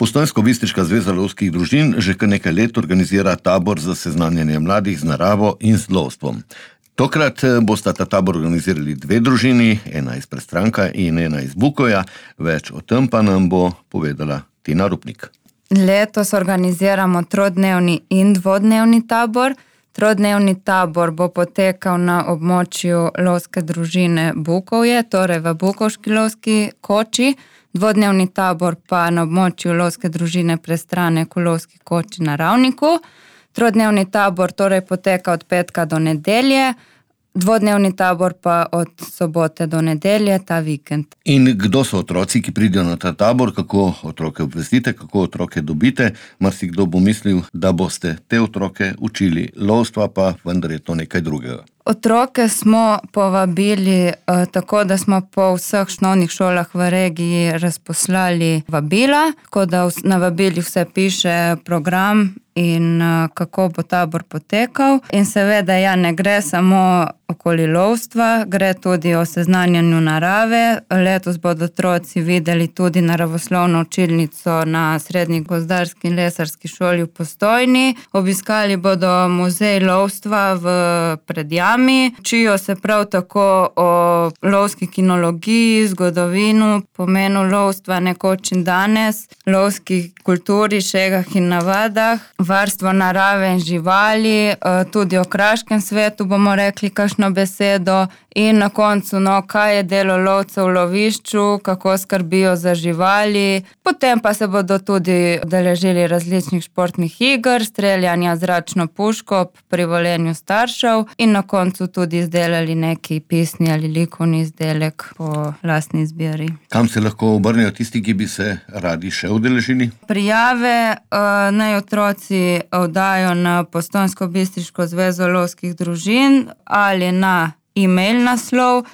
Postojnsko-Bistriška zveza lovskih družin že kar nekaj let organizira tabor za seznanjanje mladih z naravo in z lovstvom. Tokrat bosta ta tabor organizirali dve družini, ena iz Prestranka in ena iz Bukovja. Več o tem pa nam bo povedala Tina Rupnik. Letos organiziramo trodnevni in dvodnevni tabor. Trodnevni tabor bo potekal na območju lovske družine Bukovje, torej v Bukovški lovski koči. Dvodnevni tabor pa na območju lovske družine Prestranek v lovski koči na Ravniku. Trodnevni tabor torej poteka od petka do nedelje, dvodnevni tabor pa od sobote do nedelje, ta vikend. In kdo so otroci, ki pridejo na ta tabor, kako otroke obvestite, kako otroke dobite? Marsikdo bo mislil, da boste te otroke učili lovstva, pa vendar je to nekaj drugega. Otroke smo povabili tako, da smo po vseh osnovnih šolah v regiji razposlali vabila, tako da na vabilih vse piše program in kako bo tabor potekal. In seveda ne gre samo okoli lovstva, gre tudi o seznanjanju narave. Letos bodo otroci videli tudi naravoslovno učilnico na Srednji gozdarski in lesarski šoli v Postojni. Obiskali bodo muzej lovstva v Predjami. Učijo se prav tako o lovski kinologiji, zgodovino, pomenu lovstva nekoč in danes, lovski kulturi, šegah in navadah, varstvo narave in živali, tudi o kraškem svetu bomo rekli kakšno besedo in na koncu, kaj je delo lovcev v lovišču, kako skrbijo za živali. Potem pa se bodo tudi udeležili različnih športnih iger, streljanja zračno puško ob privoljenju staršev in na koncu tudi izdelali neki pisni ali likovni izdelek po lastni izbiri. Kam se lahko obrnejo tisti, ki bi se radi še udeležili? Prijave naj otroci oddajo na Postojnsko-Bistriško zvezo lovskih družin ali na e-mail naslov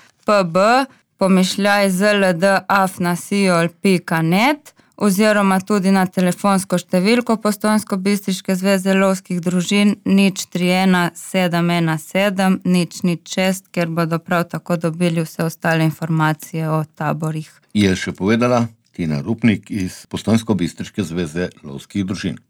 pb@zld@siol.net oziroma tudi na telefonsko številko Postojnsko-Bistriške zveze lovskih družin 031 717 006, kjer bodo prav tako dobili vse ostale informacije o taborih. Je še povedala Tina Rupnik iz Postojnsko-Bistriške zveze lovskih družin.